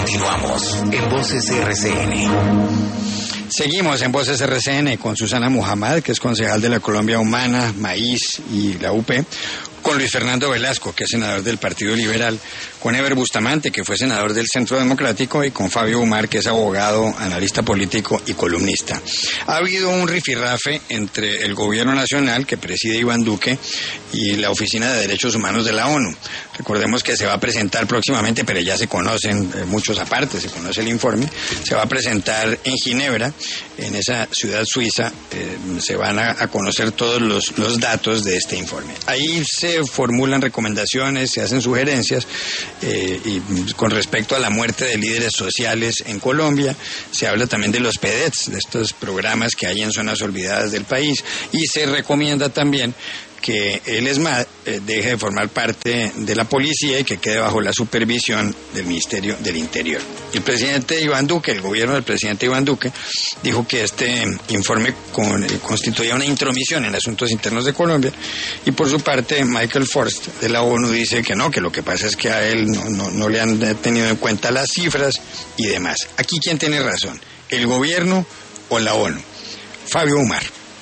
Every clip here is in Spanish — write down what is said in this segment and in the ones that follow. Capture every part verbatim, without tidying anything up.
Continuamos en Voces R C N. Seguimos en Voces R C N con Susana Muhammad, que es concejal de la Colombia Humana, Maíz y la U P, con Luis Fernando Velasco, que es senador del Partido Liberal, con Eber Bustamante, que fue senador del Centro Democrático, y con Fabio Umar, que es abogado, analista político y columnista. Ha habido un rifirrafe entre el gobierno nacional, que preside Iván Duque, y la Oficina de Derechos Humanos de la ONU. Recordemos que se va a presentar próximamente, pero ya se conocen eh, muchos aparte, se conoce el informe, se va a presentar en Ginebra, en esa ciudad suiza, eh, se van a, a conocer todos los, los datos de este informe. Ahí se formulan recomendaciones, se hacen sugerencias, eh, y con respecto a la muerte de líderes sociales en Colombia, se habla también de los P E D E Ts, de estos programas que hay en zonas olvidadas del país, y se recomienda también que el ESMAD eh, deje de formar parte de la policía y que quede bajo la supervisión del Ministerio del Interior. El presidente Iván Duque, el gobierno del presidente Iván Duque, dijo que este informe con, eh, constituía una intromisión en asuntos internos de Colombia, y por su parte Michael Forst de la ONU dice que no, que lo que pasa es que a él no, no, no le han tenido en cuenta las cifras y demás. Aquí, ¿quién tiene razón? ¿El gobierno o la ONU? Fabio Umar.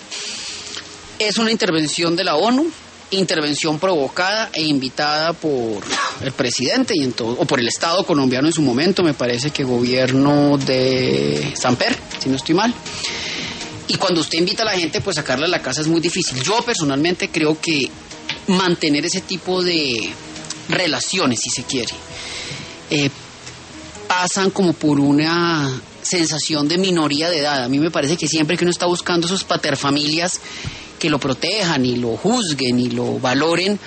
Es una intervención de la ONU, intervención provocada e invitada por el presidente y en todo, o por el Estado colombiano en su momento, me parece que gobierno de Samper, si no estoy mal. Y cuando usted invita a la gente, pues sacarla a la casa es muy difícil. Yo personalmente creo que mantener ese tipo de relaciones, si se quiere, eh, pasan como por una sensación de minoría de edad. A mí me parece que siempre que uno está buscando esos paterfamilias que lo protejan y lo juzguen y lo valoren,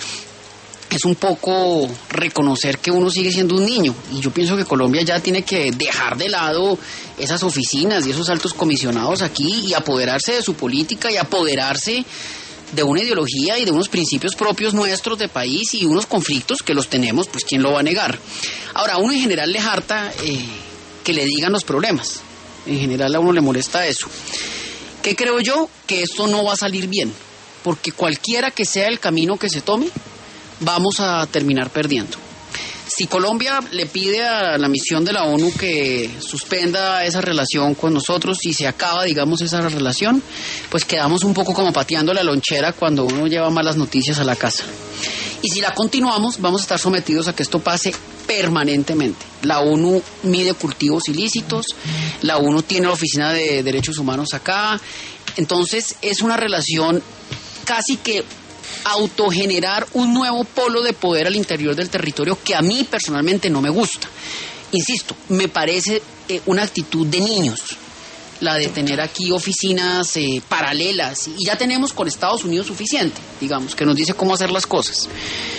es un poco reconocer que uno sigue siendo un niño. Y yo pienso que Colombia ya tiene que dejar de lado esas oficinas y esos altos comisionados aquí y apoderarse de su política y apoderarse de una ideología y de unos principios propios nuestros de país y unos conflictos que los tenemos, pues ¿quién lo va a negar? Ahora, a uno en general le harta eh, que le digan los problemas. En general a uno le molesta eso. ¿Qué creo yo? Que esto no va a salir bien, porque cualquiera que sea el camino que se tome, vamos a terminar perdiendo. Si Colombia le pide a la misión de la ONU que suspenda esa relación con nosotros y se acaba, digamos, esa relación, pues quedamos un poco como pateando la lonchera cuando uno lleva malas noticias a la casa. Y si la continuamos, vamos a estar sometidos a que esto pase permanentemente. La ONU mide cultivos ilícitos, la ONU tiene la Oficina de Derechos Humanos acá, entonces es una relación casi que autogenerar un nuevo polo de poder al interior del territorio que a mí personalmente no me gusta. Insisto, me parece eh, una actitud de niños, la de tener aquí oficinas eh, paralelas, y ya tenemos con Estados Unidos suficiente, digamos, que nos dice cómo hacer las cosas.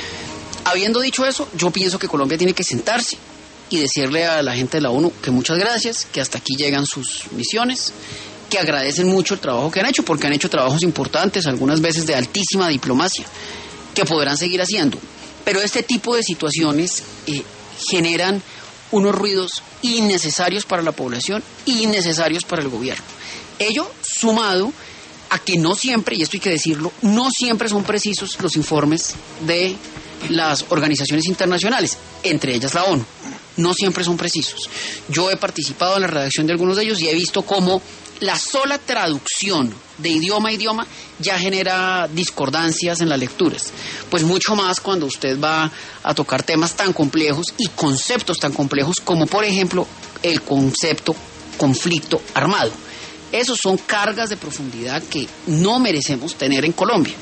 Habiendo dicho eso, yo pienso que Colombia tiene que sentarse y decirle a la gente de la ONU que muchas gracias, que hasta aquí llegan sus misiones, que agradecen mucho el trabajo que han hecho, porque han hecho trabajos importantes, algunas veces de altísima diplomacia, que podrán seguir haciendo. Pero este tipo de situaciones eh, generan unos ruidos innecesarios para la población y innecesarios para el gobierno. Ello sumado a que no siempre, y esto hay que decirlo, no siempre son precisos los informes de las organizaciones internacionales, entre ellas la ONU. No siempre son precisos. Yo he participado en la redacción de algunos de ellos y he visto cómo la sola traducción de idioma a idioma ya genera discordancias en las lecturas. Pues mucho más cuando usted va a tocar temas tan complejos y conceptos tan complejos como, por ejemplo, el concepto conflicto armado. Esos son cargas de profundidad que no merecemos tener en Colombia.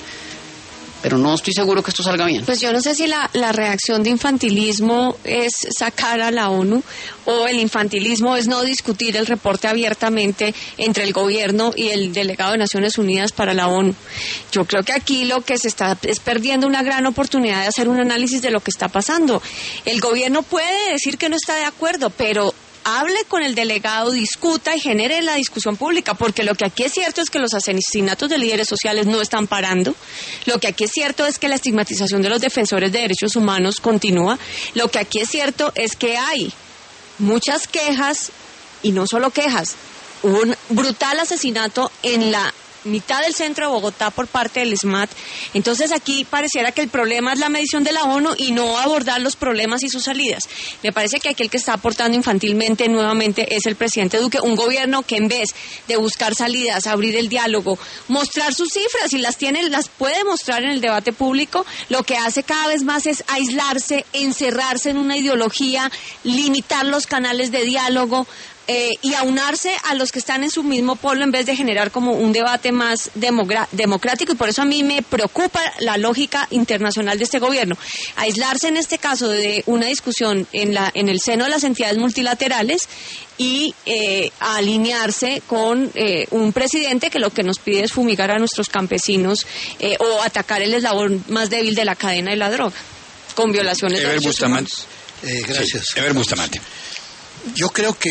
Pero no estoy seguro que esto salga bien. Pues yo no sé si la, la reacción de infantilismo es sacar a la ONU o el infantilismo es no discutir el reporte abiertamente entre el gobierno y el delegado de Naciones Unidas para la ONU. Yo creo que aquí lo que se está es perdiendo una gran oportunidad de hacer un análisis de lo que está pasando. El gobierno puede decir que no está de acuerdo, pero hable con el delegado, discuta y genere la discusión pública, porque lo que aquí es cierto es que los asesinatos de líderes sociales no están parando, lo que aquí es cierto es que la estigmatización de los defensores de derechos humanos continúa, lo que aquí es cierto es que hay muchas quejas, y no solo quejas, un brutal asesinato en la mitad del centro de Bogotá por parte del SMAT. Entonces aquí pareciera que el problema es la medición de la ONU y no abordar los problemas y sus salidas. Me parece que aquí el que está aportando infantilmente nuevamente es el presidente Duque, un gobierno que en vez de buscar salidas, abrir el diálogo, mostrar sus cifras, y las tiene, las puede mostrar en el debate público, lo que hace cada vez más es aislarse, encerrarse en una ideología, limitar los canales de diálogo, Eh, y aunarse a los que están en su mismo polo en vez de generar como un debate más demogra- democrático, y por eso a mí me preocupa la lógica internacional de este gobierno. Aislarse en este caso de una discusión en, la, en el seno de las entidades multilaterales y eh, alinearse con eh, un presidente que lo que nos pide es fumigar a nuestros campesinos eh, o atacar el eslabón más débil de la cadena de la droga, con violaciones Ever de derechos Bustamante. humanos. Eh, gracias. Sí, Ever Bustamante. Yo creo que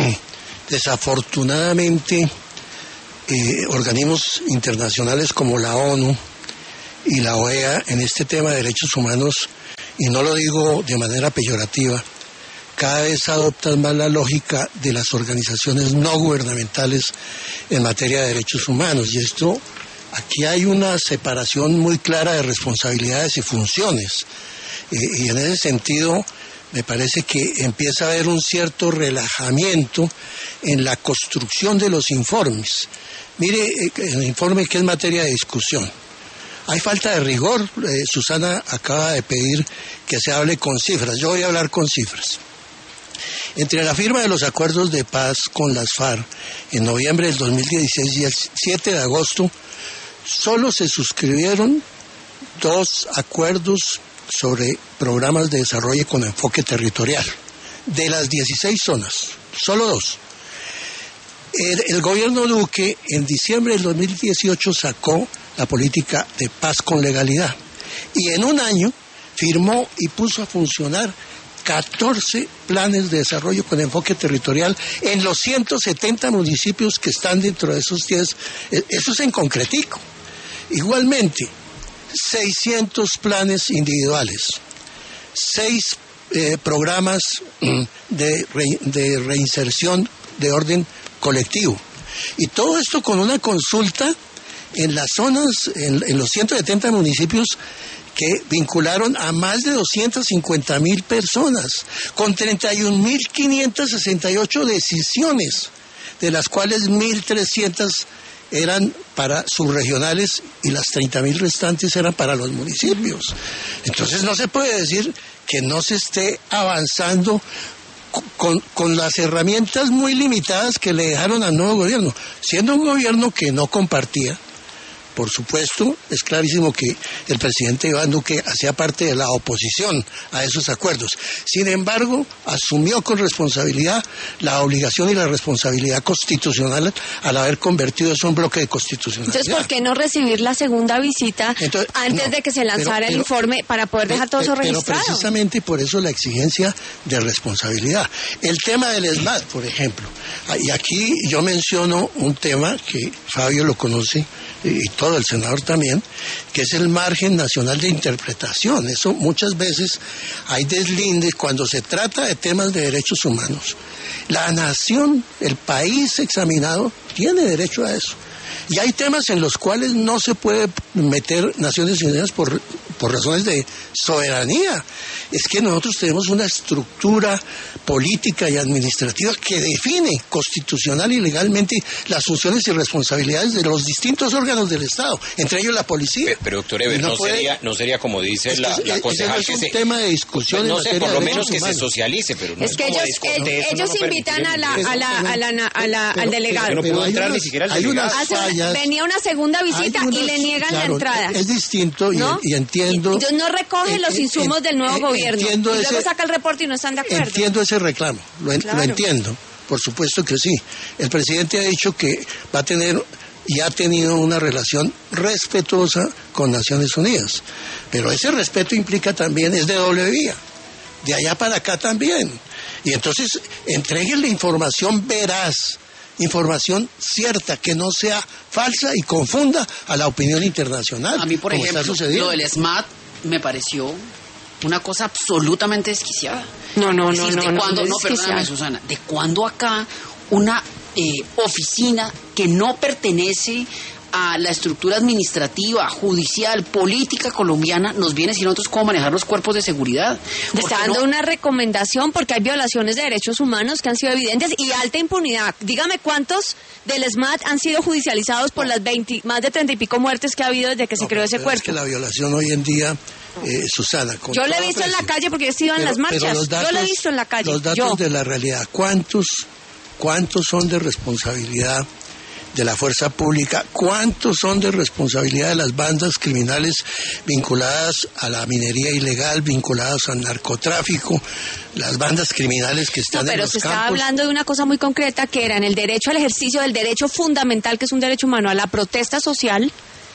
desafortunadamente eh, organismos internacionales como la ONU y la O E A en este tema de derechos humanos, y no lo digo de manera peyorativa, cada vez adoptan más la lógica de las organizaciones no gubernamentales en materia de derechos humanos, y esto, aquí hay una separación muy clara de responsabilidades y funciones, eh, y en ese sentido me parece que empieza a haber un cierto relajamiento en la construcción de los informes. Mire, el informe que es materia de discusión. Hay falta de rigor. Eh, Susana acaba de pedir que se hable con cifras. Yo voy a hablar con cifras. Entre la firma de los acuerdos de paz con las FARC en noviembre del dos mil dieciséis y el siete de agosto, solo se suscribieron dos acuerdos sobre programas de desarrollo con enfoque territorial. De las dieciséis zonas, solo dos. El, el gobierno Duque en diciembre del dos mil dieciocho sacó la política de paz con legalidad y en un año firmó y puso a funcionar catorce planes de desarrollo con enfoque territorial en los ciento setenta municipios que están dentro de esos diez. Eso es en concretico. Igualmente, seiscientos planes individuales, seis eh, programas de, re, de reinserción de orden colectivo. Y todo esto con una consulta en las zonas, en, en los ciento setenta municipios que vincularon a más de doscientas cincuenta mil personas, con treinta y un mil quinientas sesenta y ocho decisiones, de las cuales mil trescientas eran para subregionales y las treinta mil restantes eran para los municipios. Entonces no se puede decir que no se esté avanzando con, con las herramientas muy limitadas que le dejaron al nuevo gobierno, siendo un gobierno que no compartía. Por supuesto, es clarísimo que el presidente Iván Duque hacía parte de la oposición a esos acuerdos. Sin embargo, asumió con responsabilidad la obligación y la responsabilidad constitucional al haber convertido eso en bloque de constitucionalidad. Entonces, ¿por qué no recibir la segunda visita Entonces, antes no, de que se lanzara pero, pero, el informe para poder dejar todo eso registrado? Pero precisamente por eso la exigencia de responsabilidad. El tema del SMAT, por ejemplo. Y aquí yo menciono un tema que Fabio lo conoce y todo el senador también, que es el margen nacional de interpretación. Eso muchas veces hay deslindes cuando se trata de temas de derechos humanos. La nación, el país examinado, tiene derecho a eso. Y hay temas en los cuales no se puede meter Naciones Unidas por, por razones de soberanía. Es que nosotros tenemos una estructura política y administrativa que define constitucional y legalmente las funciones y responsabilidades de los distintos órganos del Estado, entre ellos la policía. Pero, pero doctor Ever, no, no, puede, sería, no sería como dice es la, que, la concejal ese no es que un se, tema de discusión. No en sé, por lo menos que humanos. se socialice, pero no es, es que como ellos, discote, eh, ellos no invitan a la, a la, a la, a la, a la, pero, al delegado. Pero no pudo entrar unas, ni siquiera al hay delegado. unas fallas, venía una segunda visita unas, y le niegan claro, la entrada. Es distinto y, ¿no? y entiendo. Y, y no recoge eh, los insumos eh, del nuevo eh, gobierno. Y luego ese, saca el reporte y no están de acuerdo. Entiendo ese reclamo, lo, claro. lo entiendo, por supuesto que sí. El presidente ha dicho que va a tener y ha tenido una relación respetuosa con Naciones Unidas, pero ese respeto implica también, es de doble vía, de allá para acá también. Y entonces entreguen la información veraz, información cierta, que no sea falsa y confunda a la opinión internacional. A mí, por ejemplo, lo del SMAT me pareció una cosa absolutamente desquiciada. No, no, es decir, no, ¿de no, cuándo, no, no, no perdóname, Susana, ¿de cuándo acá una eh, oficina que no pertenece a la estructura administrativa, judicial, política colombiana, nos viene si nosotros cómo manejar los cuerpos de seguridad. Le está dando no? una recomendación porque hay violaciones de derechos humanos que han sido evidentes y alta impunidad. Dígame cuántos del ESMAD han sido judicializados por las veinte, más de treinta y pico muertes que ha habido desde que no, se creó ese cuerpo. Es que la violación hoy en día, eh, Susana... Con yo lo he visto en la calle porque yo estoy en las marchas. Datos, yo lo he visto en la calle. Los datos yo. de la realidad, ¿cuántos, cuántos son de responsabilidad de la fuerza pública? ¿Cuántos son de responsabilidad de las bandas criminales vinculadas a la minería ilegal, vinculadas al narcotráfico, las bandas criminales que están no, en los campos? Pero se estaba hablando de una cosa muy concreta que era en el derecho al ejercicio del derecho fundamental, que es un derecho humano, a la protesta social.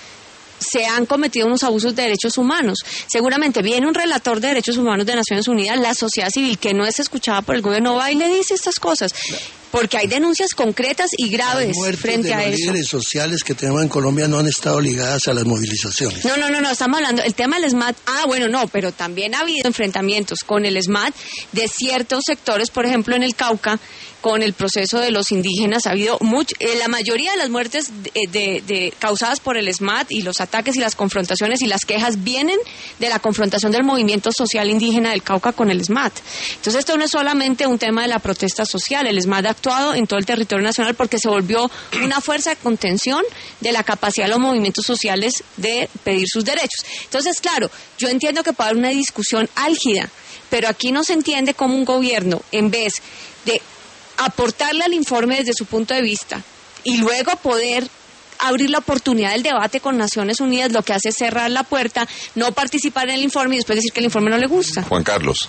Se han cometido unos abusos de derechos humanos. Seguramente viene un relator de derechos humanos de Naciones Unidas, la sociedad civil que no es escuchada por el gobierno va y le dice estas cosas. Porque hay denuncias concretas y graves frente a eso. Los líderes sociales que tenemos en Colombia no han estado ligadas a las movilizaciones. No, no, no, no, estamos hablando, el tema del ESMAD, ah, bueno, no, pero también ha habido enfrentamientos con el ESMAD de ciertos sectores, por ejemplo, en el Cauca, con el proceso de los indígenas, ha habido mucho, eh, la mayoría de las muertes de, de, de, causadas por el ESMAD y los ataques y las confrontaciones y las quejas vienen de la confrontación del movimiento social indígena del Cauca con el ESMAD. Entonces esto no es solamente un tema de la protesta social, el ESMAD ha actuado en todo el territorio nacional porque se volvió una fuerza de contención de la capacidad de los movimientos sociales de pedir sus derechos. Entonces, claro, yo entiendo que puede haber una discusión álgida, pero aquí no se entiende cómo un gobierno, en vez de aportarle al informe desde su punto de vista y luego poder abrir la oportunidad del debate con Naciones Unidas, lo que hace es cerrar la puerta, no participar en el informe y después decir que el informe no le gusta. Juan Carlos.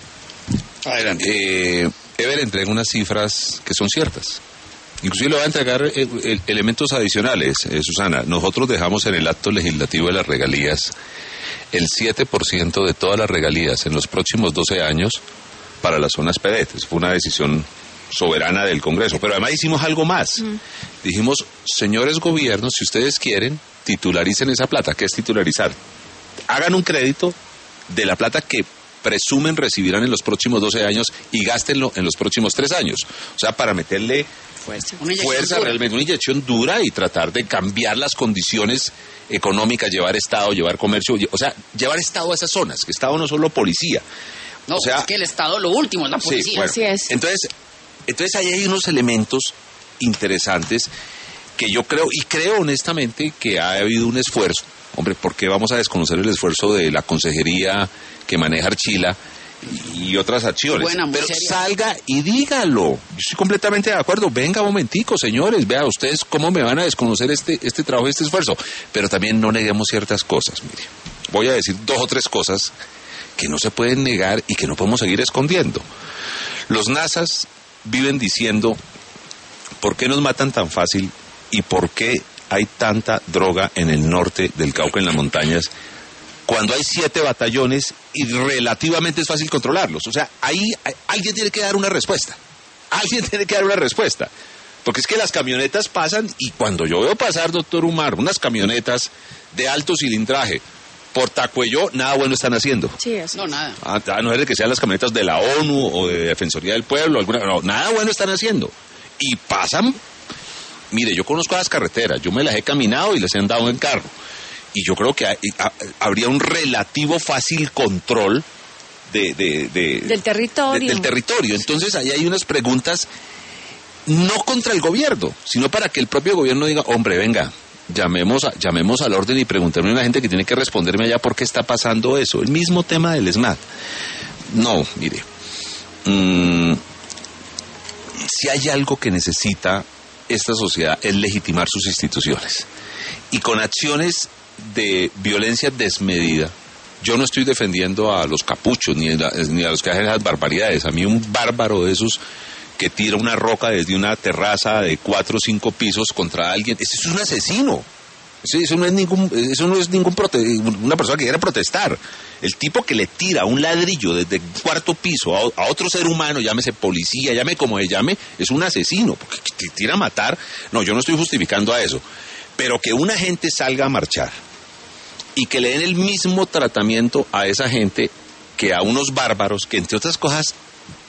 Adelante. Eh, Ever entrega unas cifras que son ciertas. Inclusive le voy a entregar eh, eh, elementos adicionales, eh, Susana. Nosotros dejamos en el acto legislativo de las regalías el siete por ciento de todas las regalías en los próximos doce años para las zonas P E D E T. Fue una decisión soberana del Congreso. Pero además hicimos algo más. Mm. Dijimos, señores gobiernos, si ustedes quieren, titularicen esa plata. ¿Qué es titularizar? Hagan un crédito de la plata que presumen recibirán en los próximos doce años y gástenlo en los próximos tres años. O sea, para meterle fuerza, fuerza realmente, una inyección dura y tratar de cambiar las condiciones económicas, llevar Estado, llevar comercio, o sea, llevar Estado a esas zonas, que Estado no solo policía. No, o sea, es que el Estado lo último es la policía. Sí, bueno, así es. Entonces, entonces ahí hay unos elementos interesantes que yo creo, y creo honestamente que ha habido un esfuerzo. Hombre, ¿por qué vamos a desconocer el esfuerzo de la consejería que maneja Archila y otras acciones? Buena, pero seria. Salga y dígalo. Yo estoy completamente de acuerdo. Venga, un momentico, señores. Vea, ustedes cómo me van a desconocer este, este trabajo, este esfuerzo. Pero también no neguemos ciertas cosas. Mire, voy a decir dos o tres cosas que no se pueden negar y que no podemos seguir escondiendo. Los nazas viven diciendo, ¿por qué nos matan tan fácil y por qué hay tanta droga en el norte del Cauca, en las montañas, cuando hay siete batallones y relativamente es fácil controlarlos? O sea, ahí hay, alguien tiene que dar una respuesta. Alguien tiene que dar una respuesta. Porque es que las camionetas pasan y cuando yo veo pasar, doctor Umar, unas camionetas de alto cilindraje por Tacuello, nada bueno están haciendo. Sí, eso. No, nada. A, a no ser de que sean las camionetas de la ONU o de Defensoría del Pueblo, alguna, no, nada bueno están haciendo. Y pasan. Mire, yo conozco las carreteras, yo me las he caminado y les he andado en carro. Y yo creo que hay, a, habría un relativo fácil control de, de, de, del territorio. De, del territorio. Entonces ahí hay unas preguntas no contra el gobierno, sino para que el propio gobierno diga, hombre, venga, llamemos, a, llamemos al orden y preguntémosle a la gente que tiene que responderme allá por qué está pasando eso. El mismo tema del ESMAD. No, mire, mmm, si hay algo que necesita esta sociedad es legitimar sus instituciones. Y con acciones de violencia desmedida, yo no estoy defendiendo a los capuchos ni a, ni a los que hacen esas barbaridades. A mí un bárbaro de esos que tira una roca desde una terraza de cuatro o cinco pisos contra alguien, ese es un asesino. Eso, eso no es ningún, eso no es ningún prote, una persona que quiera protestar. El tipo que le tira un ladrillo desde el cuarto piso a, a otro ser humano, llámese policía, llame como se llame, es un asesino, porque que tira a matar. No, yo no estoy justificando a eso. Pero que una gente salga a marchar y que le den el mismo tratamiento a esa gente que a unos bárbaros que, entre otras cosas,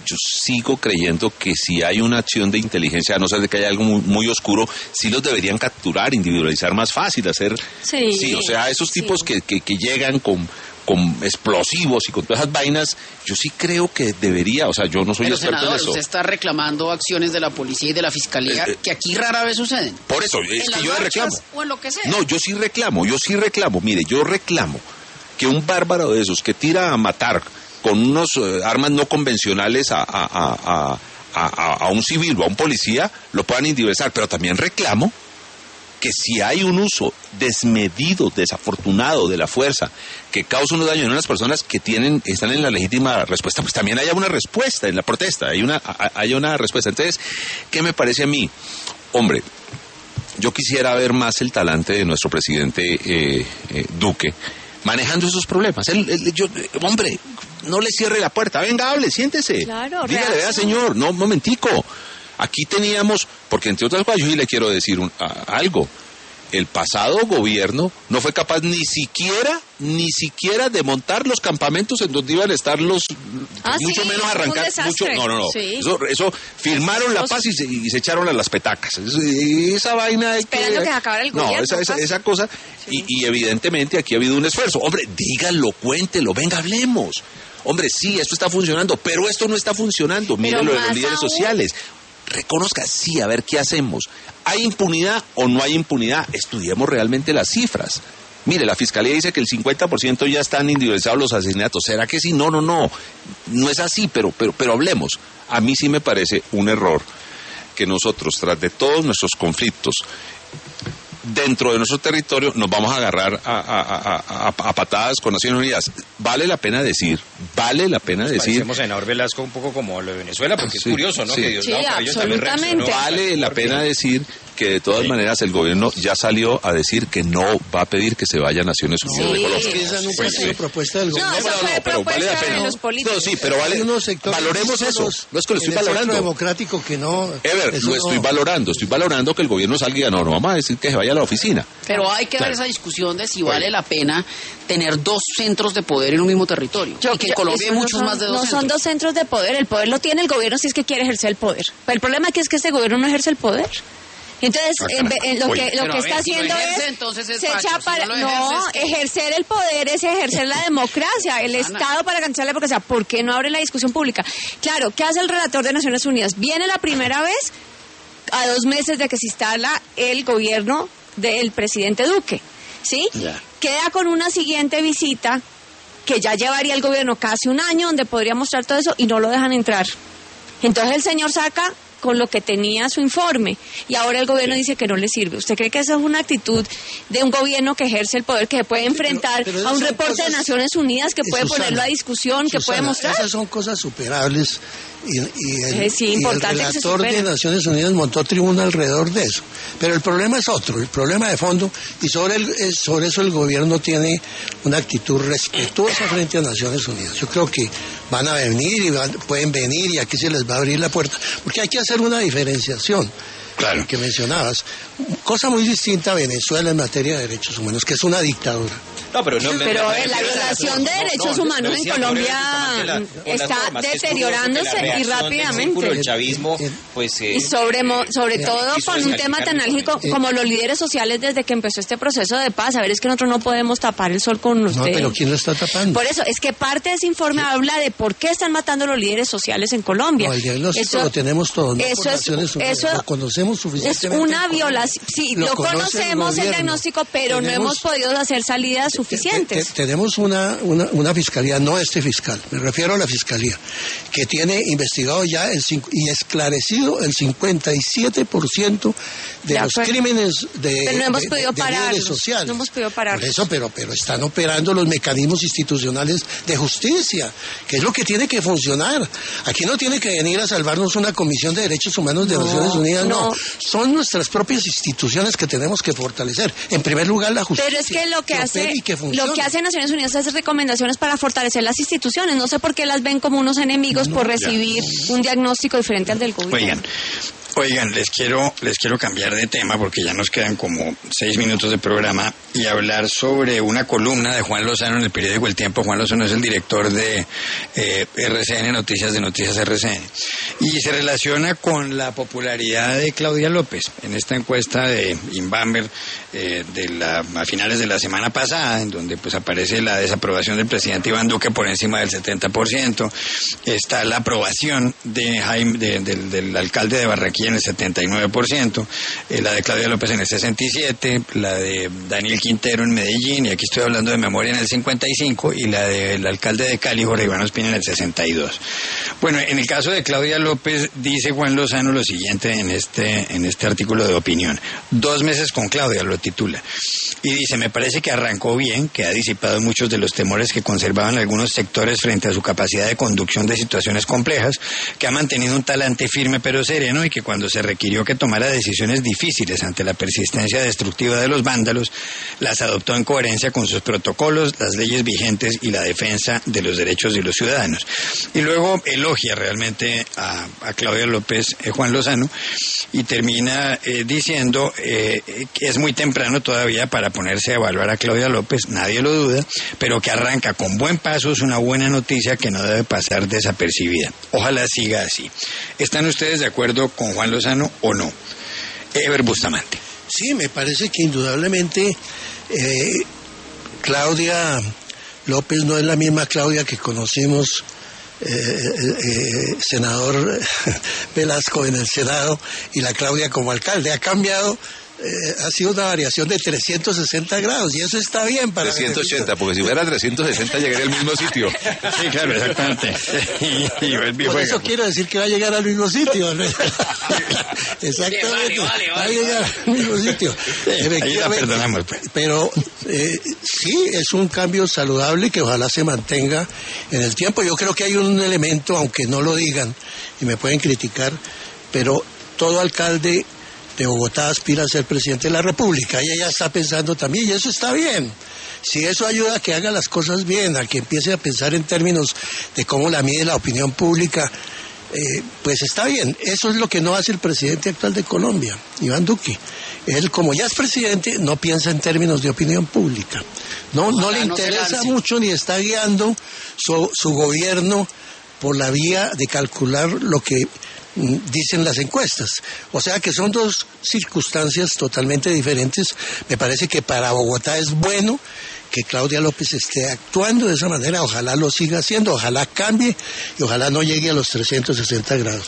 yo sigo creyendo que si hay una acción de inteligencia, a no ser de que haya algo muy, muy oscuro, sí los deberían capturar, individualizar más fácil, hacer... Sí, sí o sea, esos tipos sí. que, que, que llegan con... con explosivos y con todas esas vainas, yo sí creo que debería, o sea, yo no soy Pero, experto senador, en eso. usted está reclamando acciones de la policía y de la fiscalía Eh, eh, que aquí rara vez suceden. Por eso, es ¿En que las yo le marchas reclamo. o en lo que sea? No, yo sí reclamo, yo sí reclamo, mire, yo reclamo que un bárbaro de esos que tira a matar con unos eh, armas no convencionales a, a, a, a, a, a un civil o a un policía, lo puedan individualizar, pero también reclamo que si hay un uso desmedido, desafortunado de la fuerza que causa unos daños en unas personas que tienen, están en la legítima respuesta, pues también haya una respuesta en la protesta, hay una, hay una respuesta. Entonces, ¿qué me parece a mí? Hombre, yo quisiera ver más el talante de nuestro presidente eh, eh, Duque manejando esos problemas. Él, él, yo, hombre, no le cierre la puerta, venga, hable, siéntese. Claro, dígale, vea, señor, no, un momentico. Aquí teníamos, porque entre otras cosas yo sí le quiero decir un, a, algo, el pasado gobierno no fue capaz ni siquiera, ni siquiera de montar los campamentos en donde iban a estar los, ah, mucho sí, menos fue un arrancar, mucho, desastre. no, no, no, Sí. eso, eso firmaron la paz y se, y se echaron a las petacas, eso, esa vaina de Esperando que se acabara el gobierno, no, esa, esa, esa cosa, sí. y, y evidentemente aquí ha habido un esfuerzo, hombre, díganlo, cuéntelo, venga, hablemos. Hombre, sí, esto está funcionando, pero esto no está funcionando. Mire lo de los líderes aún... sociales. Reconozca, sí, a ver qué hacemos. ¿Hay impunidad o no hay impunidad? Estudiemos realmente las cifras. Mire, la Fiscalía dice que el cincuenta por ciento ya están individualizados los asesinatos. ¿Será que sí? No, no, no. No es así, pero, pero, pero hablemos. A mí sí me parece un error que nosotros, tras de todos nuestros conflictos, dentro de nuestro territorio nos vamos a agarrar a, a, a, a, a patadas con Naciones Unidas. Vale la pena decir, vale la pena nos decir... Parecemos, senador Velasco, un poco como lo de Venezuela, porque sí, es curioso, ¿no? Sí, que Diosdado sí, Cabello también reaccionó. Vale la pena decir que de todas sí. maneras el gobierno ya salió a decir que no va a pedir que se vaya a Naciones Unidas. Sí, de es que esa nunca pues, ha sido sí. propuesta del gobierno. No, eso no, fue no, pero vale la pena. de los políticos. No, sí, pero vale, valoremos eso. No es que lo estoy valorando. democrático que no... Ever, lo estoy no. valorando. Estoy valorando que el gobierno salga y diga, no, no vamos a decir que se vaya a la oficina. Pero hay que claro. dar esa discusión de si vale la pena tener dos centros de poder en un mismo territorio. Yo, y que yo, en Colombia hay no muchos son, más de dos no centros. No son dos centros de poder. El poder lo tiene el gobierno si es que quiere ejercer el poder. Pero el problema aquí es que este gobierno no ejerce el poder. Entonces, ah, en, en lo Oye, que, lo que está ver, si haciendo ejerce, es, entonces es se facho. echa Si para, no, lo no, ejerce, es que... ejercer el poder es ejercer la democracia, el Ana. Estado para garantizar la democracia. ¿Por qué no abre la discusión pública? Claro, ¿qué hace el relator de Naciones Unidas? Viene la primera vez a dos meses de que se instala el gobierno del presidente Duque, ¿sí? Ya. Queda con una siguiente visita que ya llevaría el gobierno casi un año, donde podría mostrar todo eso, y no lo dejan entrar. Entonces el señor saca con lo que tenía su informe y ahora el gobierno sí. dice que no le sirve. ¿Usted cree que esa es una actitud de un gobierno que ejerce el poder, que se puede enfrentar pero, pero a un reporte cosas, de Naciones Unidas, que puede Susana, ponerlo a discusión, Susana, que puede mostrar? Esas son cosas superables y, y, el, eh, sí, y el relator de Naciones Unidas montó tribuna alrededor de eso. Pero el problema es otro, el problema de fondo, y sobre, el, sobre eso el gobierno tiene una actitud respetuosa frente a Naciones Unidas. Yo creo que van a venir y van, pueden venir y aquí se les va a abrir la puerta, porque hay que hacer una diferenciación. Claro. Que mencionabas. Cosa muy distinta a Venezuela en materia de derechos humanos, que es una dictadura. No, pero no, pero me, me, la violación de derechos no, no, humanos en Colombia la, está deteriorándose y rápidamente. El chavismo, pues, eh, y sobre, sobre eh, todo con un tema tan álgico eh, como los líderes sociales desde que empezó este proceso de paz. A ver, es que nosotros no podemos tapar el sol con ustedes. No, pero ¿quién lo está tapando? Por eso, es que parte de ese informe ¿Sí? habla de por qué están matando los líderes sociales en Colombia. No, el diagnóstico eso, lo tenemos todos. No eso es, eso lo conocemos suficientemente. Es una violación. Sí, lo, lo conocemos el, el diagnóstico, pero tenemos, no hemos podido hacer salidas suficientes. Te, te, tenemos una, una, una fiscalía, no este fiscal, me refiero a la fiscalía, que tiene investigado ya el, y esclarecido el cincuenta y siete por ciento de ya, los pues, crímenes de, pero no hemos de, podido de, de líderes sociales. No hemos podido parar. Por eso, pero, pero están operando los mecanismos institucionales de justicia, que es lo que tiene que funcionar. Aquí no tiene que venir a salvarnos una Comisión de Derechos Humanos de no, Naciones Unidas, no. no. Son nuestras propias instituciones que tenemos que fortalecer. En primer lugar, la justicia. Pero es que lo que, que hace que lo que hace Naciones Unidas es recomendaciones para fortalecer las instituciones. No sé por qué las ven como unos enemigos no, por recibir ya. un diagnóstico diferente al del gobierno. Oigan, Oigan, les quiero, les quiero cambiar de tema porque ya nos quedan como seis minutos de programa y hablar sobre una columna de Juan Lozano en el periódico El Tiempo. Juan Lozano es el director de eh, R C N Noticias, de Noticias R C N. Y se relaciona con la popularidad de Claudia López. En esta encuesta de Inbamber eh, de la, a finales de la semana pasada, en donde pues aparece la desaprobación del presidente Iván Duque por encima del setenta por ciento, está la aprobación de Jaime, de, de, del alcalde de Barranquilla en el setenta y nueve por ciento, eh, la de Claudia López en el sesenta y siete por ciento, la de Daniel Quintero en Medellín, y aquí estoy hablando de memoria, en el cincuenta y cinco por ciento, y la del alcalde de Cali, Jorge Iván Ospina, en el sesenta y dos por ciento. Bueno, en el caso de Claudia López, dice Juan Lozano lo siguiente en este, en este artículo de opinión. Dos meses con Claudia, lo titula. Y dice, me parece que arrancó bien, que ha disipado muchos de los temores que conservaban algunos sectores frente a su capacidad de conducción de situaciones complejas, que ha mantenido un talante firme pero sereno y que cuando se requirió que tomara decisiones difíciles ante la persistencia destructiva de los vándalos, las adoptó en coherencia con sus protocolos, las leyes vigentes y la defensa de los derechos de los ciudadanos. Y luego elogia realmente a, a Claudia López, eh, Juan Lozano, y termina eh, diciendo eh, que es muy temprano todavía para ponerse a evaluar a Claudia López, nadie lo duda, pero que arranca con buen paso, es una buena noticia que no debe pasar desapercibida. Ojalá siga así. ¿Están ustedes de acuerdo con Juan Lozano o no? Ever Bustamante. Sí, me parece que indudablemente eh, Claudia López no es la misma Claudia que conocimos, eh, eh, senador Velasco en el Senado, y la Claudia como alcalde. Ha cambiado, eh, ha sido una variación de trescientos sesenta grados, y eso está bien para... trescientos ochenta, porque si fuera trescientos sesenta llegaría al mismo sitio. Sí, claro, exactamente. Y, y el Por eso quiero decir que va a llegar al mismo sitio, ¿no? Exactamente, Vale, vale, vale, va a llegar al mismo sitio. Ahí la perdonamos, pues. Pero eh, sí, es un cambio saludable que ojalá se mantenga en el tiempo. Yo creo que hay un elemento, aunque no lo digan y me pueden criticar, pero todo alcalde de Bogotá aspira a ser presidente de la República, y ella está pensando también, y eso está bien. Si eso ayuda a que haga las cosas bien, a que empiece a pensar en términos de cómo la mide la opinión pública, eh, pues está bien. Eso es lo que no hace el presidente actual de Colombia, Iván Duque. Él, como ya es presidente, no piensa en términos de opinión pública. No, no le interesa mucho, ni está guiando su, su gobierno por la vía de calcular lo que dicen las encuestas. O sea que son dos circunstancias totalmente diferentes. Me parece que para Bogotá es bueno que Claudia López esté actuando de esa manera. Ojalá lo siga haciendo, ojalá cambie y ojalá no llegue a los trescientos sesenta grados.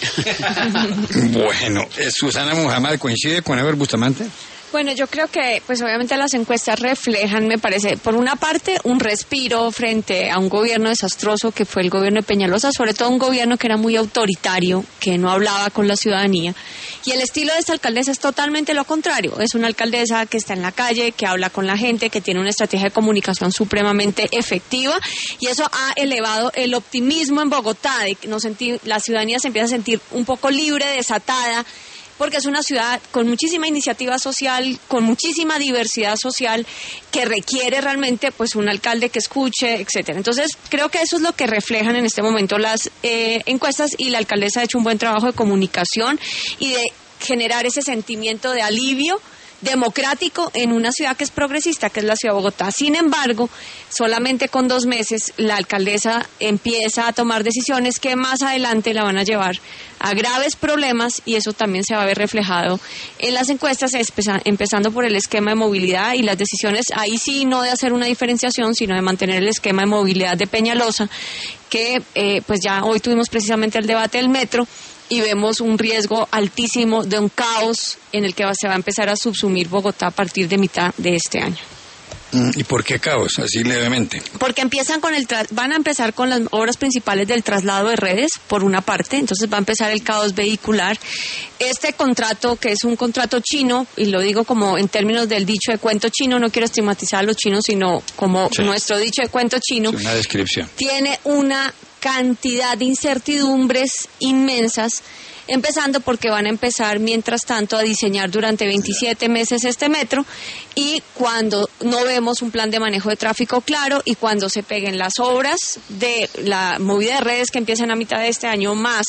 Bueno, Susana Muhammad, ¿coincide con Ever Bustamante? Bueno, yo creo que, pues obviamente las encuestas reflejan, me parece, por una parte, un respiro frente a un gobierno desastroso que fue el gobierno de Peñalosa, sobre todo un gobierno que era muy autoritario, que no hablaba con la ciudadanía. Y el estilo de esta alcaldesa es totalmente lo contrario. Es una alcaldesa que está en la calle, que habla con la gente, que tiene una estrategia de comunicación supremamente efectiva, y eso ha elevado el optimismo en Bogotá. De que nos sentir, la ciudadanía se empieza a sentir un poco libre, desatada, porque es una ciudad con muchísima iniciativa social, con muchísima diversidad social, que requiere realmente pues un alcalde que escuche, etcétera. Entonces, creo que eso es lo que reflejan en este momento las eh, encuestas, y la alcaldesa ha hecho un buen trabajo de comunicación y de generar ese sentimiento de alivio democrático en una ciudad que es progresista, que es la ciudad de Bogotá. Sin embargo, solamente con dos meses la alcaldesa empieza a tomar decisiones que más adelante la van a llevar a graves problemas, y eso también se va a ver reflejado en las encuestas, empezando por el esquema de movilidad y las decisiones, ahí sí, no de hacer una diferenciación, sino de mantener el esquema de movilidad de Peñalosa, que eh, pues ya hoy tuvimos precisamente el debate del metro, y vemos un riesgo altísimo de un caos en el que se va a empezar a subsumir Bogotá a partir de mitad de este año. ¿Y por qué caos? Así levemente. Porque empiezan con el tra- van a empezar con las obras principales del traslado de redes, por una parte, entonces va a empezar el caos vehicular. Este contrato, que es un contrato chino, y lo digo como en términos del dicho de cuento chino, no quiero estigmatizar a los chinos, sino como sí. nuestro dicho de cuento chino. Sí, una descripción. Tiene una cantidad de incertidumbres inmensas, empezando porque van a empezar mientras tanto a diseñar durante veintisiete meses este metro, y cuando no vemos un plan de manejo de tráfico claro, y cuando se peguen las obras de la movida de redes que empiezan a mitad de este año, más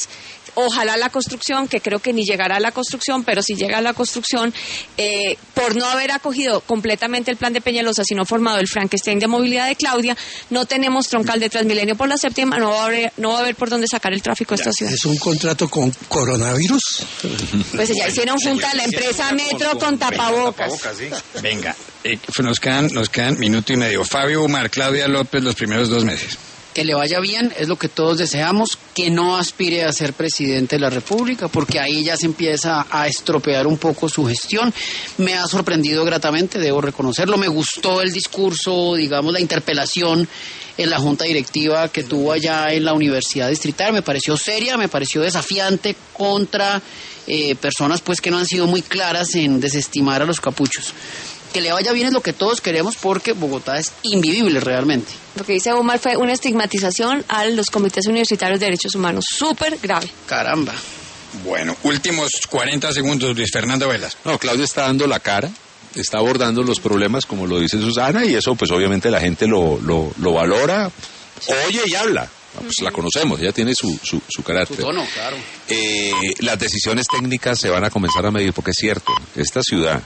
ojalá la construcción, que creo que ni llegará a la construcción, pero si llega a la construcción, eh, por no haber acogido completamente el plan de Peñalosa, sino formado el Frankenstein de movilidad de Claudia, no tenemos troncal de Transmilenio por la séptima, no va a haber, no va a haber por dónde sacar el tráfico a esta ciudad. ¿Es un contrato con coronavirus? Pues ya hicieron junta la empresa Metro con tapabocas. Venga, eh, nos quedan, nos quedan minuto y medio. Fabio Umar, Claudia López, los primeros dos meses. Que le vaya bien, es lo que todos deseamos, que no aspire a ser presidente de la República, porque ahí ya se empieza a estropear un poco su gestión. Me ha sorprendido gratamente, debo reconocerlo, me gustó el discurso, digamos, la interpelación en la junta directiva que tuvo allá en la Universidad Distrital, me pareció seria, me pareció desafiante contra eh, personas pues que no han sido muy claras en desestimar a los capuchos. Que le vaya bien es lo que todos queremos, porque Bogotá es invivible realmente. Lo que dice Omar fue una estigmatización a los comités universitarios de derechos humanos, súper grave. Caramba. Bueno, últimos cuarenta segundos, Luis Fernando Velas. No, Claudia está dando la cara, está abordando los problemas como lo dice Susana, y eso pues obviamente la gente lo, lo, lo valora, oye y habla. Pues la conocemos, ella tiene su, su, su carácter. Su tono, claro. Eh, las decisiones técnicas se van a comenzar a medir, porque es cierto, esta ciudad,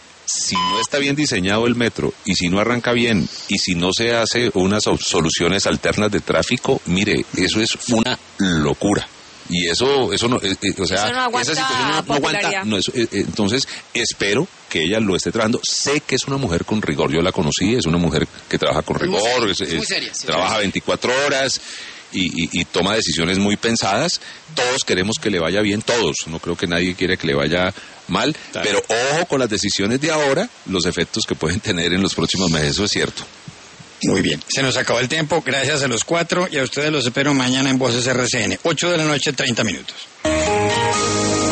si no está bien diseñado el metro, y si no arranca bien, y si no se hace unas soluciones alternas de tráfico, mire, eso es una locura. Y eso, eso no, eh, eh, o sea, eso no aguanta, esa situación no, no aguanta. No, eso, eh, eh, entonces, espero que ella lo esté trabajando. Sé que es una mujer con rigor, yo la conocí, es una mujer que trabaja con rigor, muy, es, es, muy seria, sí, trabaja veinticuatro horas. Y, y, y toma decisiones muy pensadas. Todos queremos que le vaya bien, todos. No creo que nadie quiera que le vaya mal. Claro. Pero ojo con las decisiones de ahora, los efectos que pueden tener en los próximos meses, eso es cierto. Muy bien, se nos acabó el tiempo. Gracias a los cuatro y a ustedes los espero mañana en Voces R C N. ocho de la noche, treinta minutos.